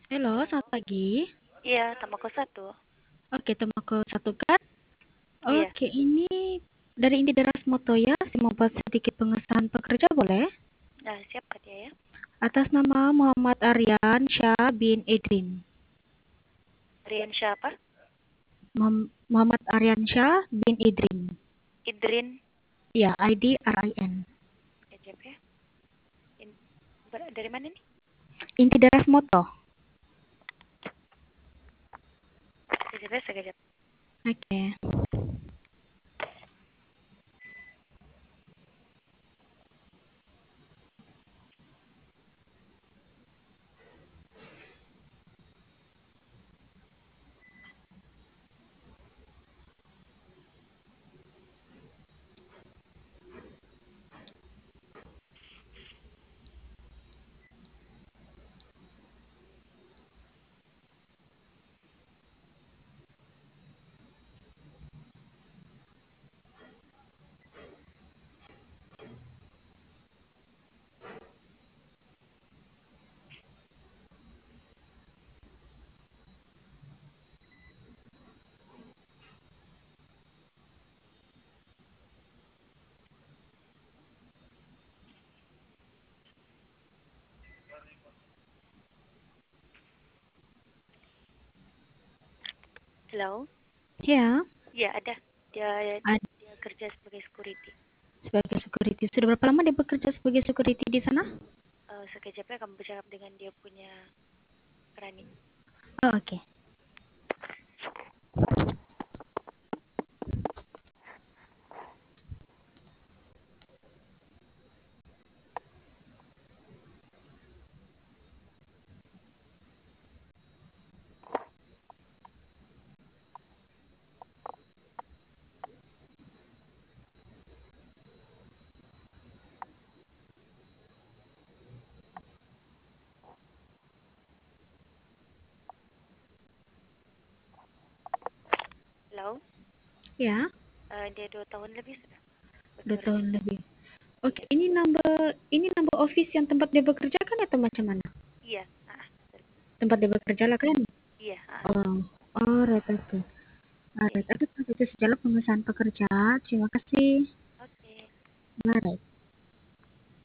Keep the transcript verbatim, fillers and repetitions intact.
Halo, Halo. selamat pagi. Iya, Tamako satu. Oke, temaku satu kan? Iya. Oke, ini dari Indi Darasmoto ya. Saya mau buat sedikit pengesahan pekerja boleh? Nah, siapa dia ya? Atas nama Muhammad Aryan Syah bin Idrin. Rian siapa? Muham- Muhammad Aryan Syah bin Idrin. Idrin. Ya, I D R I N. Kejap ya. In- ber- dari mana nih? Indi Darasmoto. Kejap ya, sekejap. Oke. Halo. Ya, Iya, ada. Dia ad- dia kerja sebagai security. sebagai security. Sudah berapa lama dia bekerja sebagai security di sana? Eh, sekejap ya, kamu bercakap dengan dia punya Rani. Oh, oke. Halo. Ya, Eh, dia dua tahun lebih sudah dua bekerja. tahun lebih. Oke, Iya. ini number ini number office yang tempat dia bekerja kan atau macam mana? Iya. Ah, betul. Tempat dia bekerja lah kan? Iya. Ah, Oh, oh, right, oke. iya. Alright, aku tahu itu sejalan pengesahan pekerja. Terima kasih. Oke. Alright.